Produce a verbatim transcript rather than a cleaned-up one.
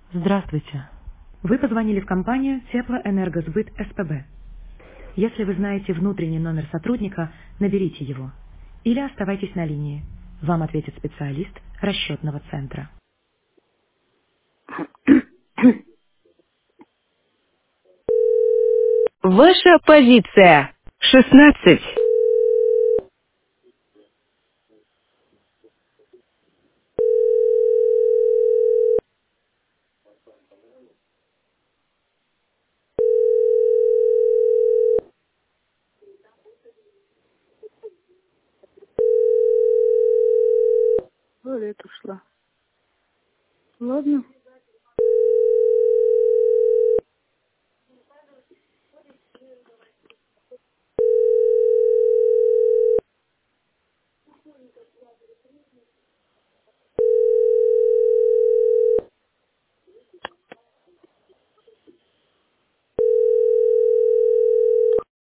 Здравствуйте. Вы позвонили в компанию Теплоэнергосбыт СПБ. Если вы знаете внутренний номер сотрудника, наберите его. Или оставайтесь на линии. Вам ответит специалист расчетного центра. Ваша позиция. шестнадцать. Туалет ушла. Ладно.